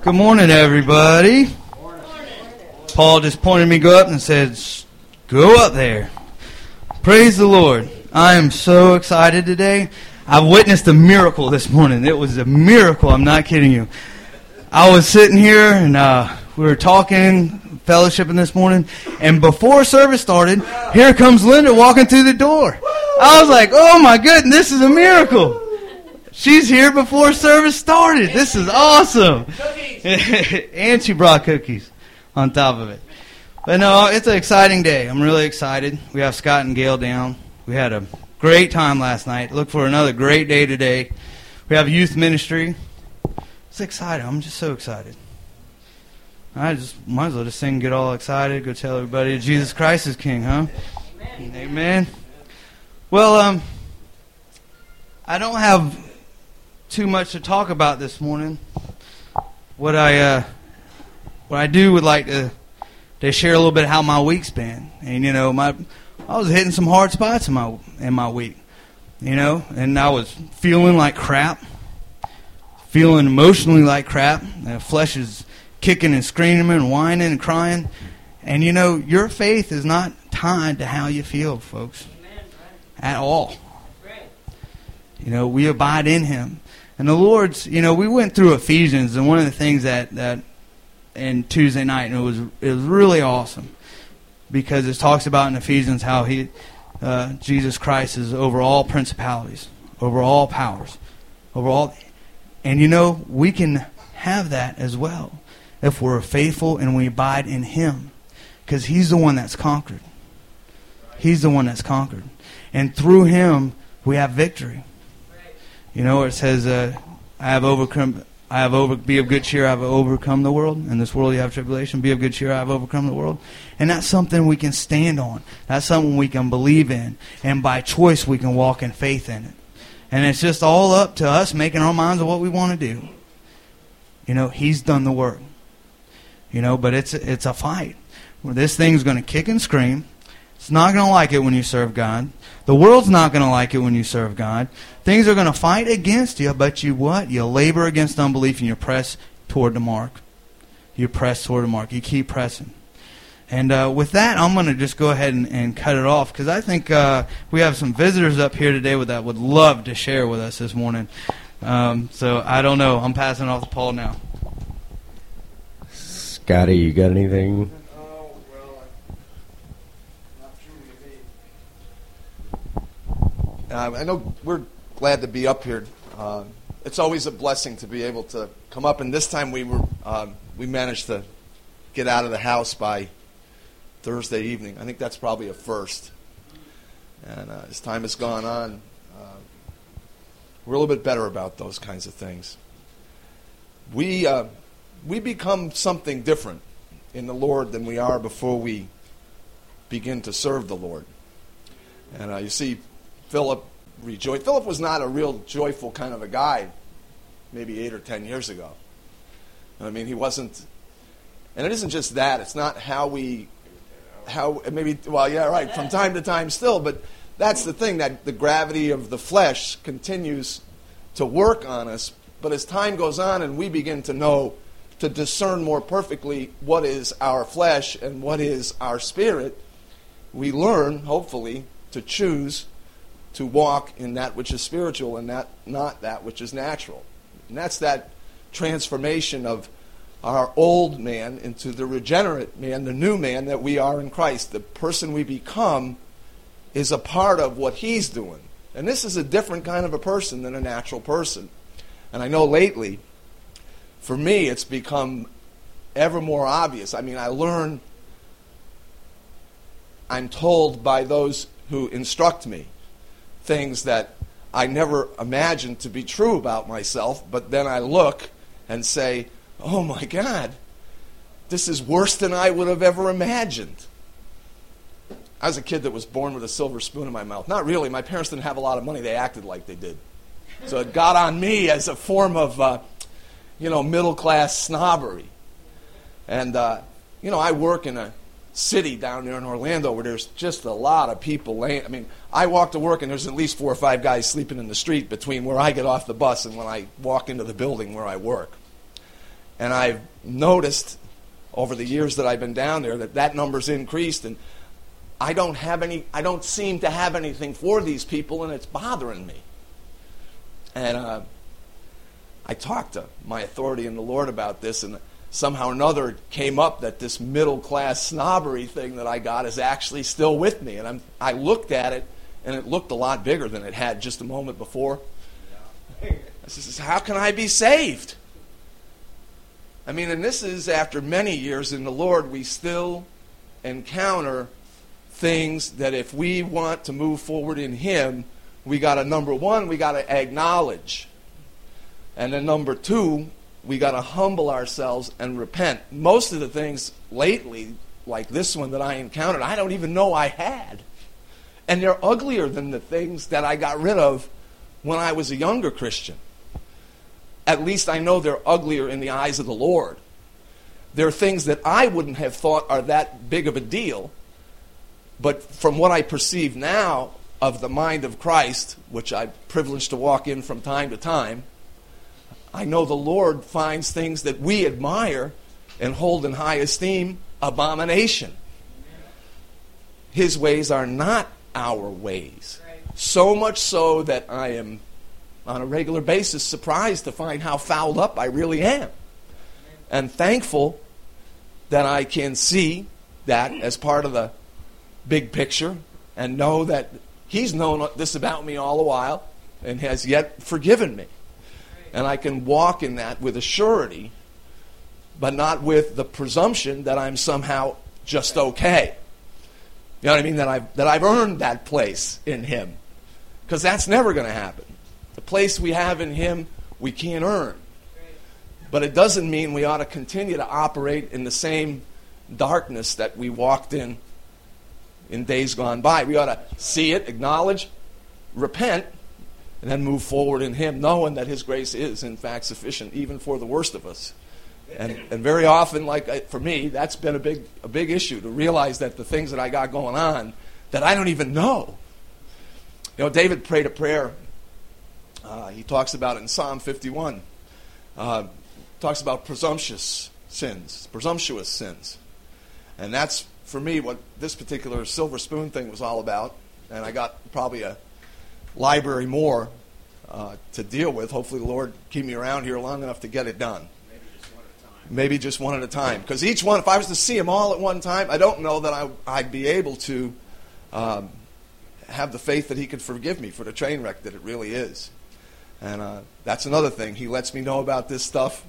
Good morning, everybody. Paul just pointed me go up and said, go up there. Praise the Lord. I am so excited today. I witnessed a miracle this morning. It was a miracle. I'm not kidding you. I was sitting here and we were talking, fellowshipping this morning, and before service started, here comes Linda walking through the door. I was like, oh my goodness, this is a miracle. She's here before service started. This is awesome. And she brought cookies on top of it. But no, it's an exciting day. I'm really excited. We have Scott and Gail down. We had a great time last night. Look for another great day today. We have youth ministry. It's exciting. I'm just so excited. I just might as well just sing, get all excited, go tell everybody Jesus Christ is King, huh? Amen. Amen. Well, I don't have too much to talk about this morning. What I would like to share a little bit how my week's been, and I was hitting some hard spots in my week, and I was feeling like crap, feeling emotionally like crap. The flesh is kicking and screaming and whining and crying, and your faith is not tied to how you feel, folks, at all. We abide in Him. And the Lord's, we went through Ephesians, and one of the things that in Tuesday night, and it was really awesome, because it talks about in Ephesians how Jesus Christ is over all principalities, over all powers, over all, and we can have that as well if we're faithful and we abide in Him, because He's the one that's conquered. He's the one that's conquered, and through Him we have victory. It says, be of good cheer, I have overcome the world. In this world you have tribulation. Be of good cheer, I have overcome the world. And that's something we can stand on. That's something we can believe in. And by choice we can walk in faith in it. And it's just all up to us making our minds of what we want to do. He's done the work. But it's a fight. This thing's going to kick and scream. It's not going to like it when you serve God. The world's not going to like it when you serve God. Things are going to fight against you, but you labor against unbelief and you press toward the mark. You press toward the mark. You keep pressing. And with that, I'm going to just go ahead and cut it off, because I think we have some visitors up here today that would love to share with us this morning. So I don't know. I'm passing it off to Paul now. Scotty, you got anything? I know we're glad to be up here. It's always a blessing to be able to come up, and this time we managed to get out of the house by Thursday evening. I think that's probably a first. And as time has gone on, we're a little bit better about those kinds of things. We become something different in the Lord than we are before we begin to serve the Lord. And you see, Philip rejoiced. Philip was not a real joyful kind of a guy maybe 8 or 10 years ago. I mean, he wasn't. And it isn't just that. It's not from time to time still, but that's the thing, that the gravity of the flesh continues to work on us. But as time goes on and we begin to discern more perfectly what is our flesh and what is our spirit, we learn, hopefully, to choose to walk in that which is spiritual and not that which is natural. And that's that transformation of our old man into the regenerate man, the new man that we are in Christ. The person we become is a part of what He's doing. And this is a different kind of a person than a natural person. And I know lately, for me, it's become ever more obvious. I mean, I'm told by those who instruct me things that I never imagined to be true about myself, but then I look and say, oh my God, this is worse than I would have ever imagined. I was a kid that was born with a silver spoon in my mouth. Not really. My parents didn't have a lot of money. They acted like they did. So it got on me as a form of, middle-class snobbery. And, I work in a city down there in Orlando where there's just a lot of people laying. I mean, I walk to work and there's at least 4 or 5 guys sleeping in the street between where I get off the bus and when I walk into the building where I work. And I've noticed over the years that I've been down there that number's increased, and I don't seem to have anything for these people, and it's bothering me. And I talked to my authority in the Lord about this, and somehow or another it came up that this middle-class snobbery thing that I got is actually still with me. And I looked at it, and it looked a lot bigger than it had just a moment before. I said, how can I be saved? I mean, and this is after many years in the Lord, we still encounter things that if we want to move forward in Him, we got to, number one, we got to acknowledge. And then number two, we got to humble ourselves and repent. Most of the things lately, like this one that I encountered, I don't even know I had. And they're uglier than the things that I got rid of when I was a younger Christian. At least I know they're uglier in the eyes of the Lord. There are things that I wouldn't have thought are that big of a deal. But from what I perceive now of the mind of Christ, which I'm privileged to walk in from time to time, I know the Lord finds things that we admire and hold in high esteem abomination. His ways are not our ways. So much so that I am on a regular basis surprised to find how fouled up I really am. And thankful that I can see that as part of the big picture and know that He's known this about me all the while and has yet forgiven me. And I can walk in that with a surety, but not with the presumption that I'm somehow just okay. You know what I mean? That I've earned that place in Him. Because that's never going to happen. The place we have in Him, we can't earn. But it doesn't mean we ought to continue to operate in the same darkness that we walked in days gone by. We ought to see it, acknowledge, repent, and then move forward in Him, knowing that His grace is, in fact, sufficient, even for the worst of us. And very often, like for me, that's been a big issue, to realize that the things that I got going on, that I don't even know. You know, David prayed a prayer. He talks about it in Psalm 51. Talks about presumptuous sins. And that's, for me, what this particular silver spoon thing was all about. And I got probably a library more to deal with. Hopefully the Lord keep me around here long enough to get it done. Maybe just one at a time. Because each one, if I was to see them all at one time, I don't know that I'd be able to have the faith that He could forgive me for the train wreck that it really is. And that's another thing. He lets me know about this stuff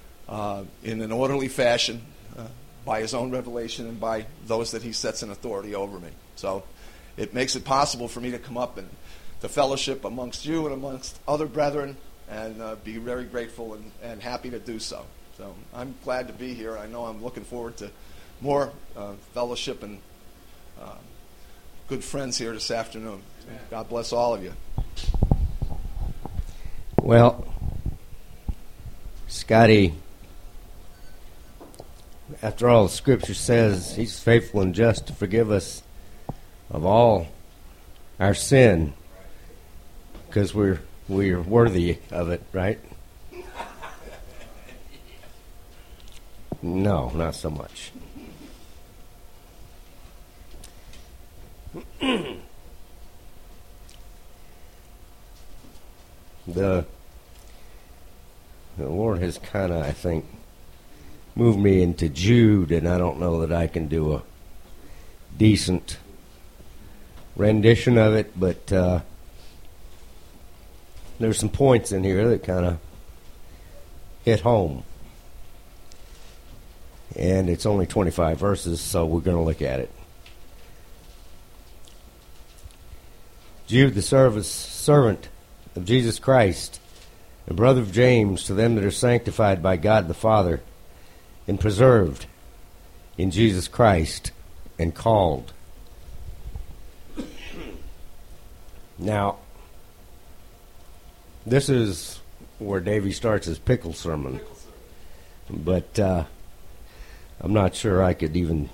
in an orderly fashion by His own revelation and by those that He sets in authority over me. So it makes it possible for me to come up and to fellowship amongst you and amongst other brethren and be very grateful and happy to do so. So I'm glad to be here. I know I'm looking forward to more fellowship and good friends here this afternoon. God bless all of you. Well, Scotty, after all, the Scripture says He's faithful and just to forgive us of all our sin, because we're worthy of it, right? No, not so much. The Lord has kind of, I think, moved me into Jude, and I don't know that I can do a decent rendition of it, but there's some points in here that kind of hit home. And it's only 25 verses, so we're going to look at it. Jude, the servant of Jesus Christ, the brother of James, to them that are sanctified by God the Father and preserved in Jesus Christ and called. Now, this is where Davey starts his pickle sermon. But I'm not sure I could even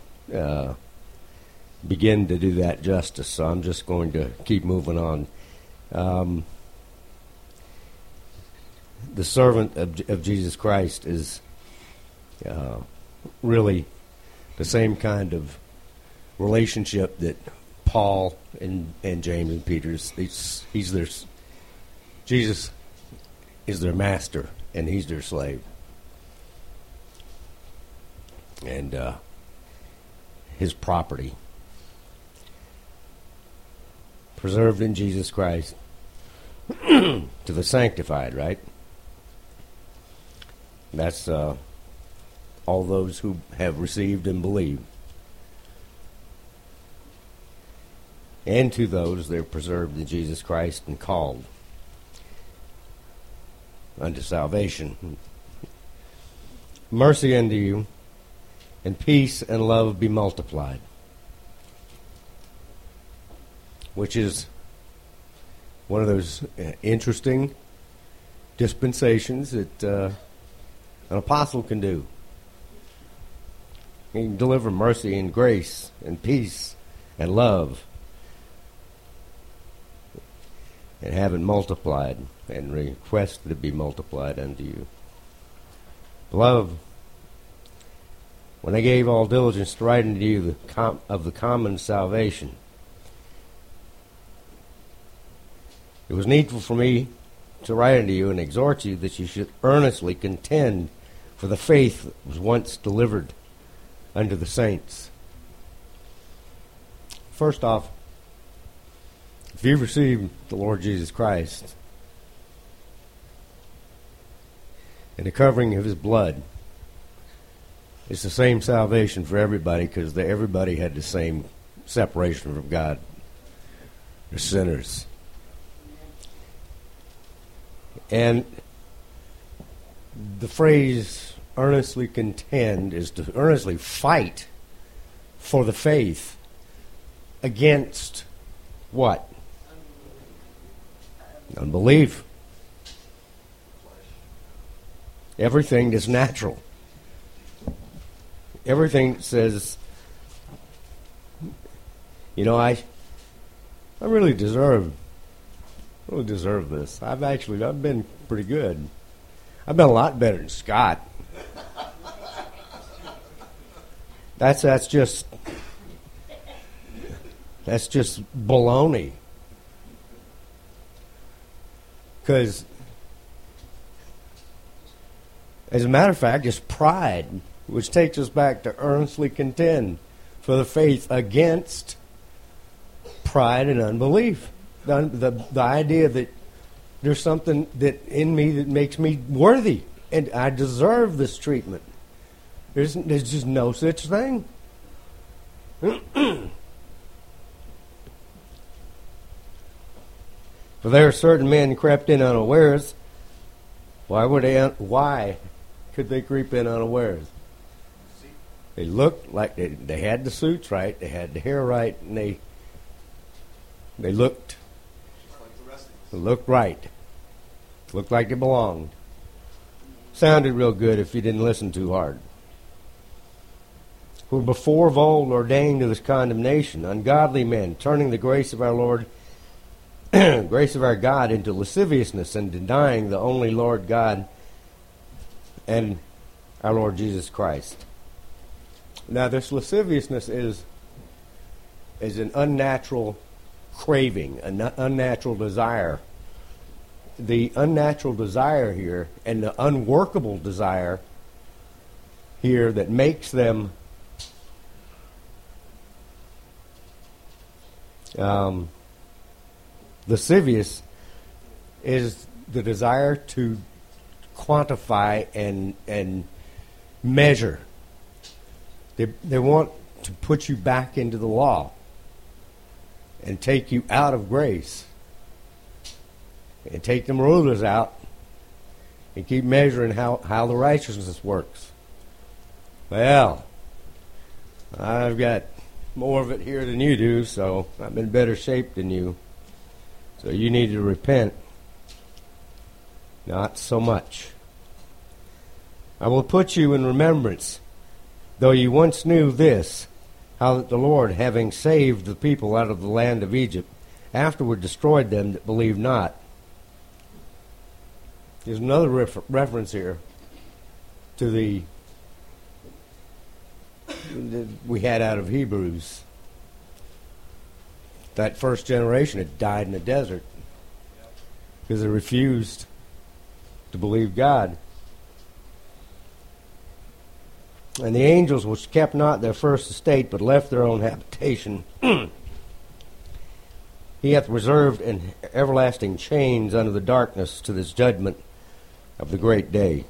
begin to do that justice, so I'm just going to keep moving on. The servant of Jesus Christ is really the same kind of relationship that Paul and James and Peter, Jesus is their master and he's their slave. And his property, preserved in Jesus Christ to the sanctified, right? That's all those who have received and believed. And to those they're preserved in Jesus Christ and called unto salvation. Mercy unto you, and peace and love be multiplied. Which is one of those interesting dispensations that an apostle can do. He can deliver mercy and grace and peace and love and have it multiplied and request that it be multiplied unto you. Beloved, when I gave all diligence to write unto you of the common salvation, it was needful for me to write unto you and exhort you that you should earnestly contend for the faith that was once delivered unto the saints. First off, if you've received the Lord Jesus Christ and the covering of his blood, it's the same salvation for everybody because everybody had the same separation from God. They're sinners. And the phrase earnestly contend is to earnestly fight for the faith against what? Unbelief. Everything that's natural. Everything that says, you know, I really deserve this. I've been pretty good. I've been a lot better than Scott. That's just baloney. Because, as a matter of fact, it's pride, which takes us back to earnestly contend for the faith against pride and unbelief. The idea that there's something that in me that makes me worthy and I deserve this treatment. There's just no such thing. For there are certain men crept in unawares. Why could they creep in unawares? They looked like they had the suits right, they had the hair right, and they looked right. Looked like they belonged. Sounded real good if you didn't listen too hard. Who before of old ordained to this condemnation, ungodly men, turning the grace of our Lord, grace of our God into lasciviousness and denying the only Lord God and our Lord Jesus Christ. Now this lasciviousness is an unnatural craving, an unnatural desire. The unnatural desire here and the unworkable desire here that makes them lascivious is the desire to quantify and measure. They want to put you back into the law and take you out of grace and take them rulers out and keep measuring how the righteousness works. Well, I've got more of it here than you do, so I'm in better shape than you. So you need to repent. Not so much. I will put you in remembrance, though you once knew this, how that the Lord, having saved the people out of the land of Egypt, afterward destroyed them that believed not. There's another reference here to the we had out of Hebrews. That first generation had died in the desert because they refused to believe God. And the angels which kept not their first estate, but left their own habitation, he hath reserved in everlasting chains under the darkness to this judgment of the great day.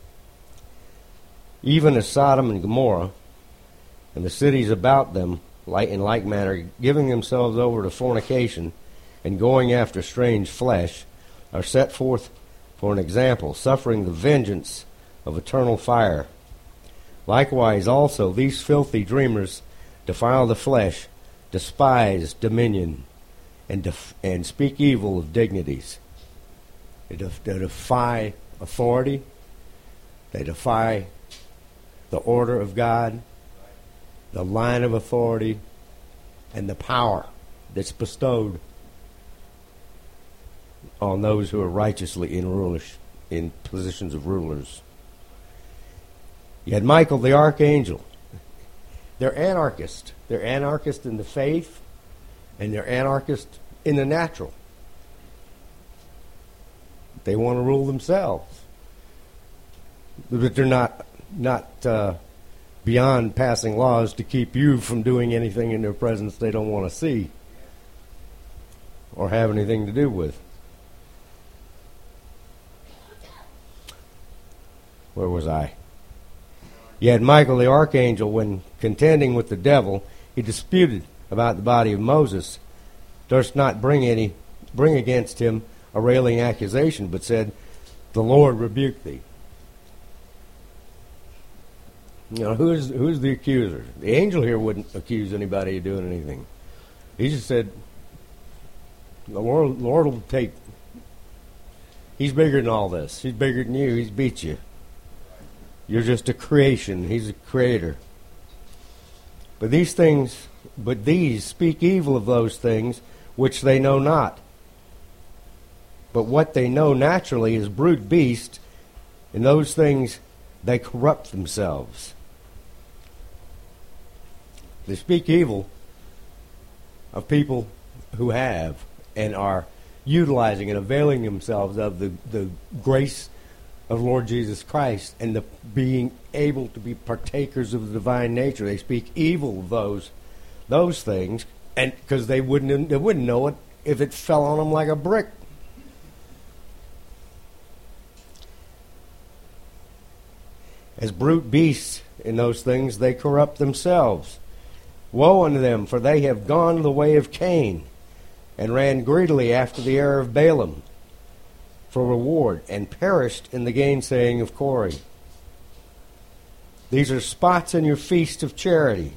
Even as Sodom and Gomorrah, and the cities about them, in like manner, giving themselves over to fornication, and going after strange flesh, are set forth for an example, suffering the vengeance of eternal fire. Likewise also these filthy dreamers defile the flesh, despise dominion, and speak evil of dignities. They defy authority. They defy the order of God, the line of authority, and the power that's bestowed on those who are righteously in positions of rulers. You had Michael the archangel. They're anarchists. They're anarchists in the faith, and they're anarchists in the natural. They want to rule themselves. But they're not beyond passing laws to keep you from doing anything in their presence they don't want to see or have anything to do with. Where was I? You had Michael the archangel, when contending with the devil, he disputed about the body of Moses, durst not bring against him a railing accusation, but said, "The Lord rebuke thee." You know, who's the accuser? The angel here wouldn't accuse anybody of doing anything. He just said, the Lord will take. He's bigger than all this. He's bigger than you. He's beat you. You're just a creation. He's a creator. But these speak evil of those things which they know not. But what they know naturally is brute beast, and those things they corrupt themselves. They speak evil of people who have and are utilizing and availing themselves of the grace of Lord Jesus Christ and the being able to be partakers of the divine nature. They speak evil of those things, and because they wouldn't know it if it fell on them like a brick. As brute beasts in those things, they corrupt themselves. Woe unto them, for they have gone the way of Cain, and ran greedily after the error of Balaam for reward, and perished in the gainsaying of Corey. These are spots in your feast of charity.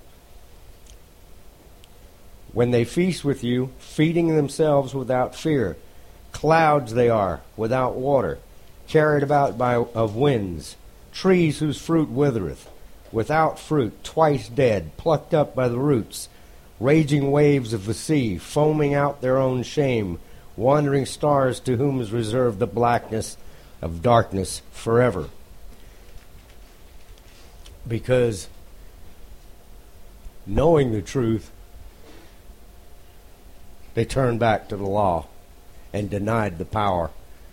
When they feast with you, feeding themselves without fear, clouds they are, without water, carried about of winds, trees whose fruit withereth, without fruit, twice dead, plucked up by the roots, raging waves of the sea, foaming out their own shame, wandering stars to whom is reserved the blackness of darkness forever. Because knowing the truth, they turned back to the law and denied the power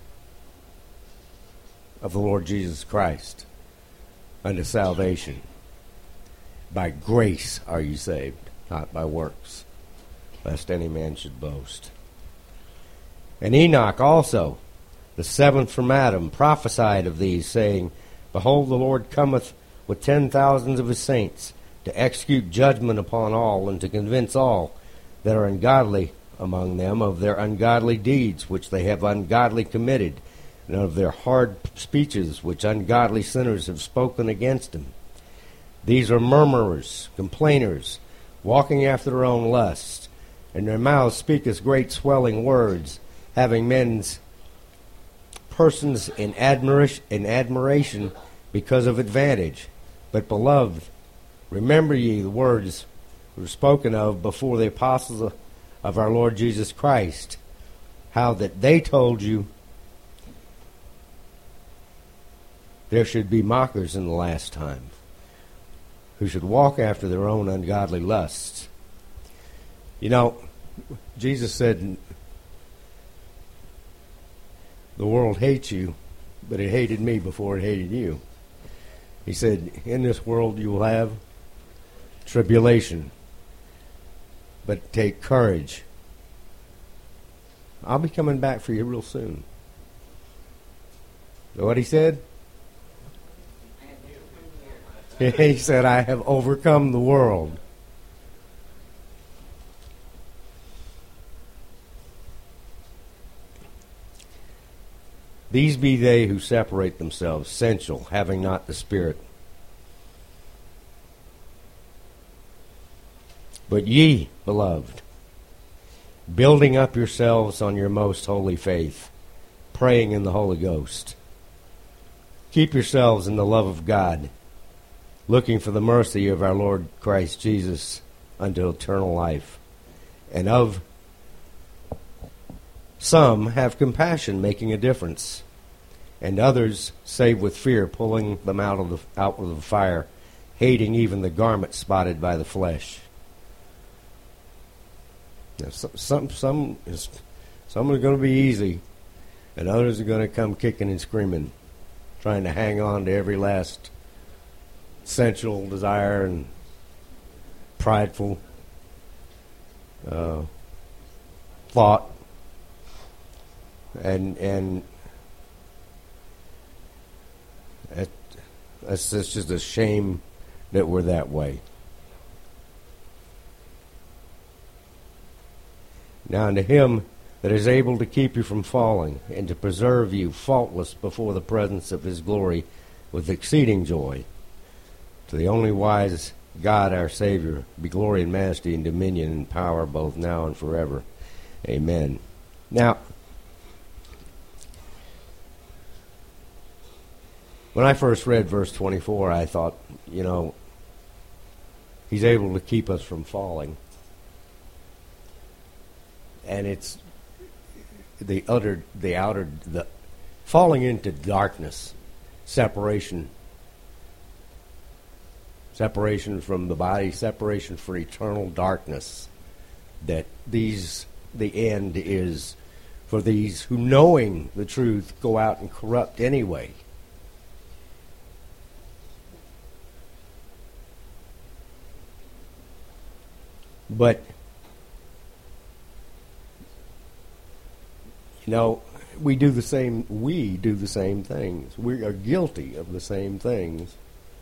of the Lord Jesus Christ unto salvation. By grace are you saved, not by works, lest any man should boast. And Enoch also, the seventh from Adam, prophesied of these, saying, Behold, the Lord cometh with 10,000s of his saints, to execute judgment upon all, and to convince all that are ungodly among them of their ungodly deeds which they have ungodly committed, and of their hard speeches which ungodly sinners have spoken against him. These are murmurers, complainers, walking after their own lusts, and their mouths speaketh great swelling words, having men's persons in admiration because of advantage. But, beloved, remember ye the words were spoken of before the apostles of our Lord Jesus Christ, how that they told you there should be mockers in the last time. who should walk after their own ungodly lusts. You know, Jesus said, the world hates you, but it hated me before it hated you. He said, in this world you will have tribulation, but take courage. I'll be coming back for you real soon. Know what he said? He said, I have overcome the world. These be they who separate themselves, sensual, having not the Spirit. But ye, beloved, building up yourselves on your most holy faith, praying in the Holy Ghost. Keep yourselves in the love of God, looking for the mercy of our Lord Christ Jesus unto eternal life. And of some have compassion, making a difference, and others save with fear, pulling them out of the fire, hating even the garment spotted by the flesh. Now, some are going to be easy, and others are going to come kicking and screaming, trying to hang on to every last sensual desire and prideful thought, and it's just a shame that we're that way. Now unto him that is able to keep you from falling, and to preserve you faultless before the presence of his glory with exceeding joy, to the only wise God our Savior, be glory and majesty and dominion and power both now and forever. Amen. Now, when I first read verse 24, I thought, he's able to keep us from falling. And it's the falling into darkness, separation from the body, separation for eternal darkness. That the end is for these who, knowing the truth, go out and corrupt anyway. But we do the same things. We are guilty of the same things.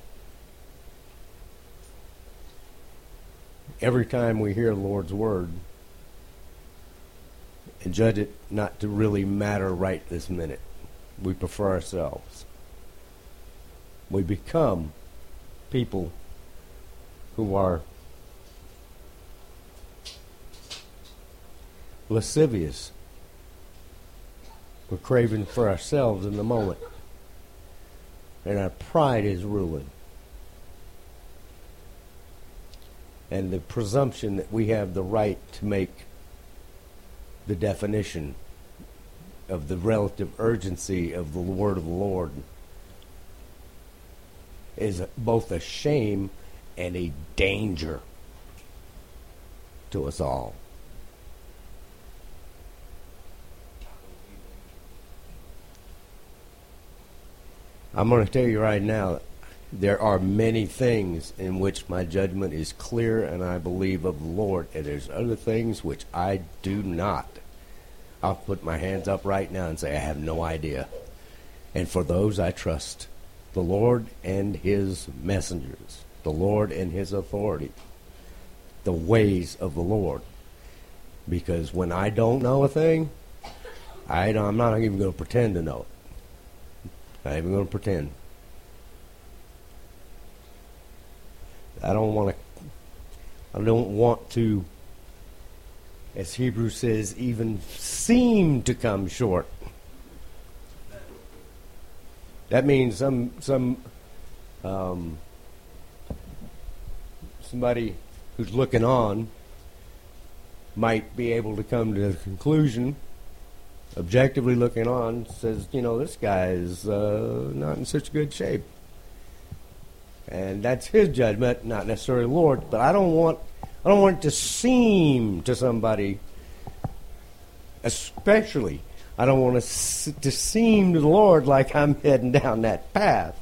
Every time we hear the Lord's word and judge it not to really matter right this minute, we prefer ourselves. We become people who are lascivious. We're craving for ourselves in the moment. And our pride is ruling. And the presumption that we have the right to make the definition of the relative urgency of the word of the Lord is both a shame and a danger to us all. I'm going to tell you right now, there are many things in which my judgment is clear and I believe of the Lord, and there's other things which I do not. I'll put my hands up right now and say I have no idea. And for those I trust the Lord and his messengers, the Lord and his authority, the ways of the Lord. Because when I don't know a thing, I'm not even going to pretend to know it. I'm not even going to pretend. I don't want to, as Hebrews says, even seem to come short. That means somebody who's looking on might be able to come to the conclusion, objectively looking on, says, this guy is not in such good shape. And that's his judgment, not necessarily the Lord. But I don't want it to seem to somebody, especially, I don't want it to seem to the Lord like I'm heading down that path.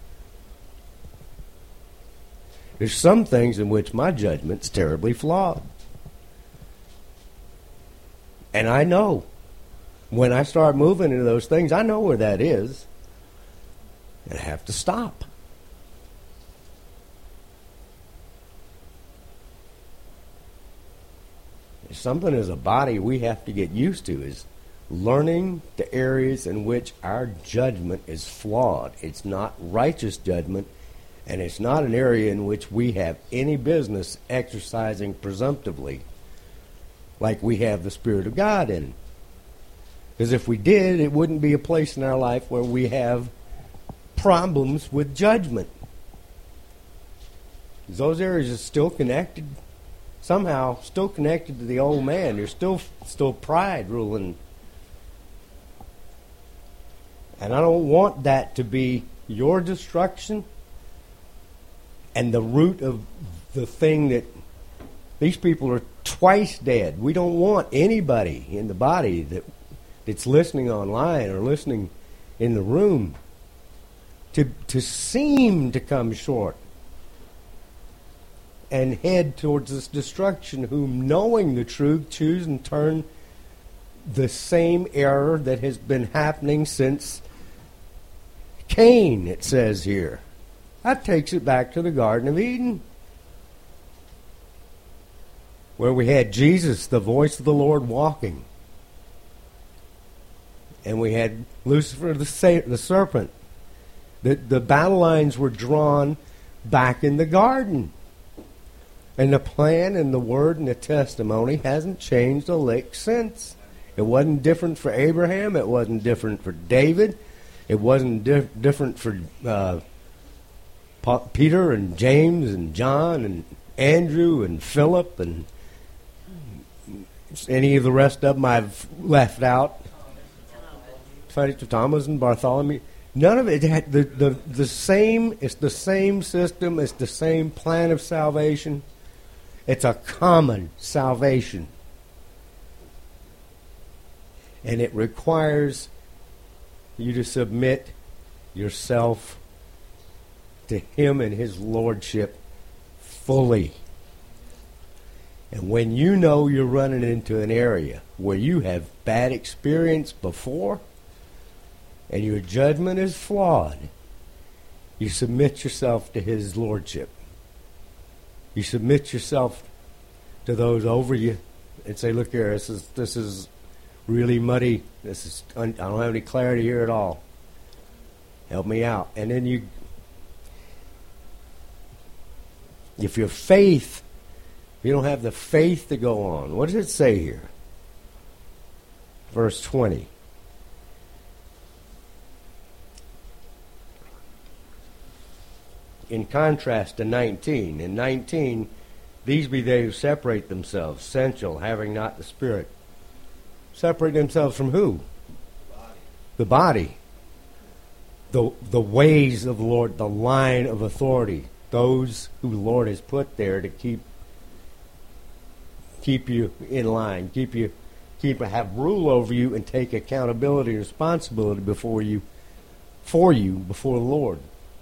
There's some things in which my judgment's terribly flawed. And I know when I start moving into those things, I know where that is. And I have to stop. There's something as a body we have to get used to is learning the areas in which our judgment is flawed. It's not righteous judgment, and it's not an area in which we have any business exercising presumptively like we have the Spirit of God in. Because if we did, it wouldn't be a place in our life where we have problems with judgment. Those areas are still connected, somehow still connected to the old man. There's still pride ruling. And I don't want that to be your destruction and the root of the thing that these people are twice dead. We don't want anybody in the body that's listening online or listening in the room to seem to come short and head towards this destruction, whom, knowing the truth, choose and turn the same error that has been happening since Cain, it says here. That takes it back to the Garden of Eden, where we had Jesus, the voice of the Lord, walking. And we had Lucifer, the serpent. The battle lines were drawn back in the garden. And the plan and the word and the testimony hasn't changed a lick since. It wasn't different for Abraham. It wasn't different for David. It wasn't different for Peter and James and John and Andrew and Philip and any of the rest of them I've left out. Thomas and Bartholomew. None of it had the same. It's the same system. It's the same plan of salvation. It's a common salvation. And it requires you to submit yourself to Him and His Lordship fully. And when you know you're running into an area where you have bad experience before and your judgment is flawed, you submit yourself to His Lordship. You submit yourself to those over you and say, look here, this is really muddy. I don't have any clarity here at all. Help me out. And then if you don't have the faith to go on. What does it say here? Verse 20. In contrast to 19. In 19, these be they who separate themselves, sensual, having not the Spirit. Separate themselves from who? The body. The ways of the Lord, the line of authority. Those who the Lord has put there to keep you in line, have rule over you and take accountability and responsibility before the Lord.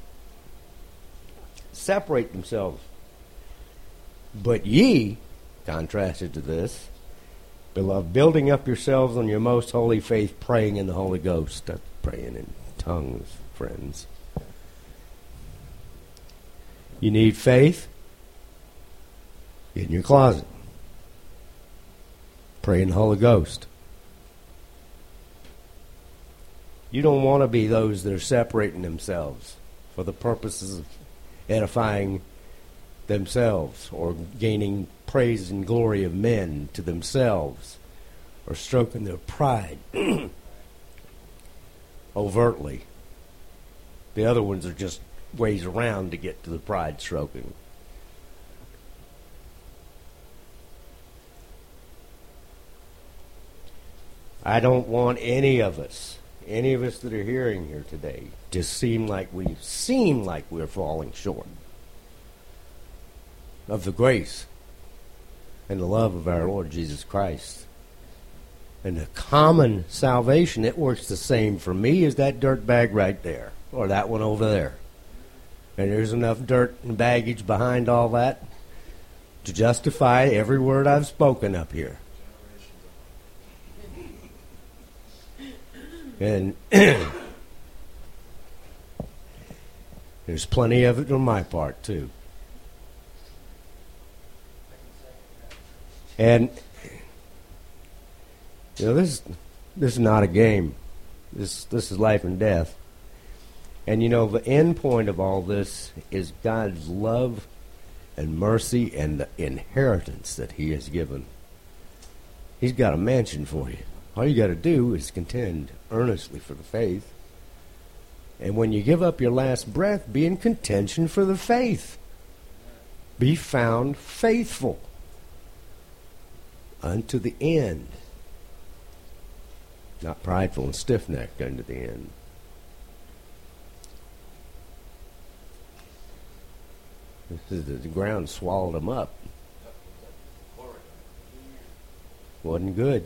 Separate themselves. But ye, contrasted to this, beloved, building up yourselves on your most holy faith, praying in the Holy Ghost. That's praying in tongues, friends. You need faith? Get in your closet. Pray in the Holy Ghost. You don't want to be those that are separating themselves for the purposes of edifying themselves or gaining praise and glory of men to themselves or stroking their pride overtly. The other ones are just ways around to get to the pride stroking. I don't want any of us any of us that are hearing here today just seem like we're falling short of the grace and the love of our Lord Jesus Christ. And the common salvation, it works the same for me as that dirt bag right there, or that one over there. And there's enough dirt and baggage behind all that to justify every word I've spoken up here. And there's plenty of it on my part, too. And, you know, this is not a game. This is life and death. And, you know, the end point of all this is God's love and mercy and the inheritance that He has given. He's got a mansion for you. All you got to do is contend earnestly for the faith. And when you give up your last breath, be in contention for the faith. Be found faithful unto the end. Not prideful and stiff-necked unto the end. The ground swallowed them up. Wasn't good.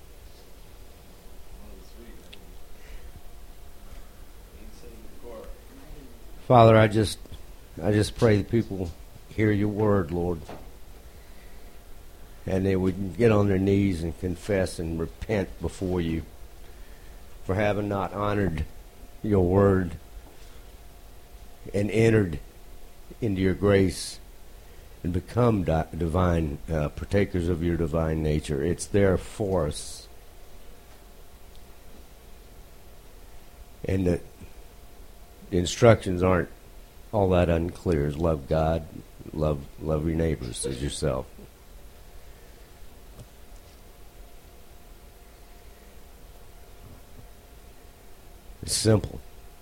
Father, I just pray that people hear your word, Lord, and they would get on their knees and confess and repent before you for having not honored your word and entered into your grace and become divine partakers of your divine nature. It's there for us. And the instructions aren't all that unclear. Love God, love your neighbors as yourself. It's simple.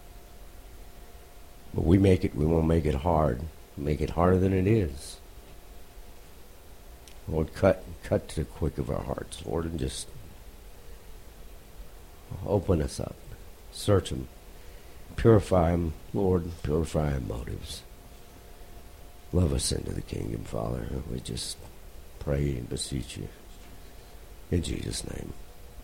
But we won't make it hard. Make it harder than it is. Lord, cut to the quick of our hearts, Lord, and just open us up. Search them. Purify them, Lord. Purify our motives. Love us into the kingdom, Father. We just pray and beseech you. In Jesus' name.